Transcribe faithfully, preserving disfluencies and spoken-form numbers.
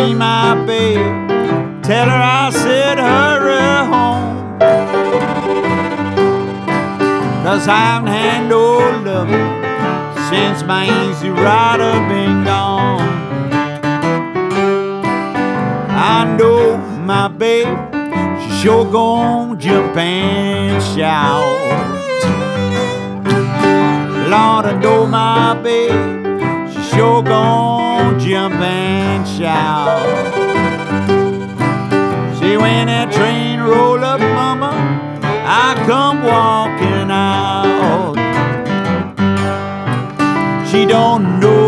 see my babe, tell her I said hurry home. 'Cause I haven't had no loving since my easy rider been gone. I know my babe, she sure gon' jump and shout. Lord, I know my babe, she sure gon' jump and shout.